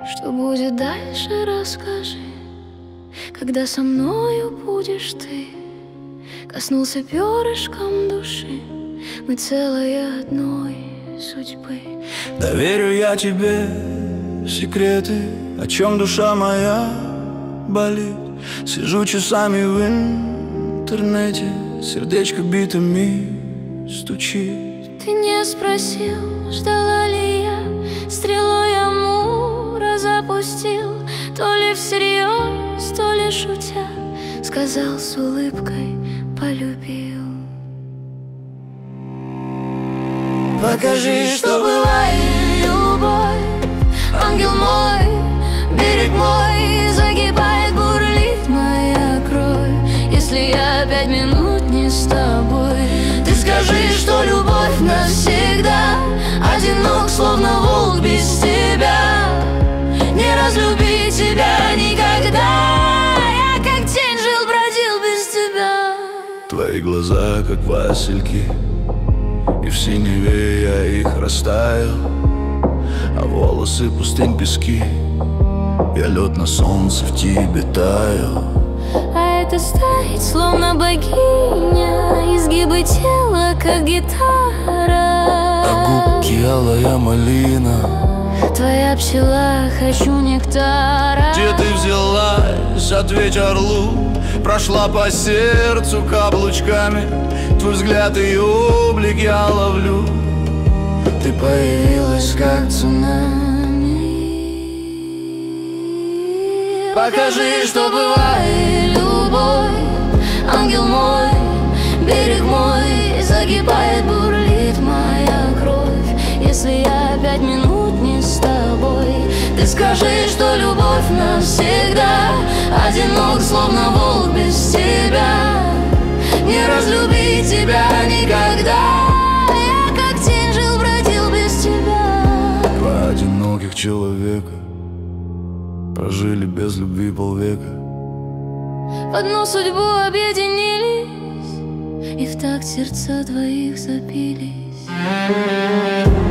Что будет дальше, расскажи. Когда со мною будешь ты, коснулся перышком души, мы целые одной судьбы. Доверю я тебе секреты, о чем душа моя болит. Сижу часами в интернете, сердечко битами стучит. Ты не спросил, ждала ли я, стрелой амура запустил. То ли всерьез, то ли шутя, сказал с улыбкой полюбил. Покажи, что бывает любовь, ангел мой, берег мой, загибает, бурлит моя кровь. Если я 5 минут не с тобой, ты скажи, что любовь навсегда. Одинок, словно волк без тебя, не разлюбить тебя никогда. Я как тень жил, бродил без тебя. Твои глаза, как васильки, и в синеве я их растаял. А волосы пустынь, пески, я лед на солнце в тебе таял. А это стоит, словно богиня, изгибы тела, как гитара. А губки алая малина, твоя пчела, хочу нектара. Где ты взялась, ответь орлу, прошла по сердцу каблучками. Твой взгляд и облик я ловлю. Ты появилась как цунами. Покажи, что бывает любовь, ангел мой, берег мой, загибает, бурлит моя кровь. Если я 5 минут не с тобой, ты скажи, что любовь навсегда. Одинок, словно волк без тебя, не разлюбить тебя никогда. Я как тень жил, бродил без тебя. Два одиноких человека прожили без любви полвека. В одну судьбу объединились, и в такт сердца двоих забились.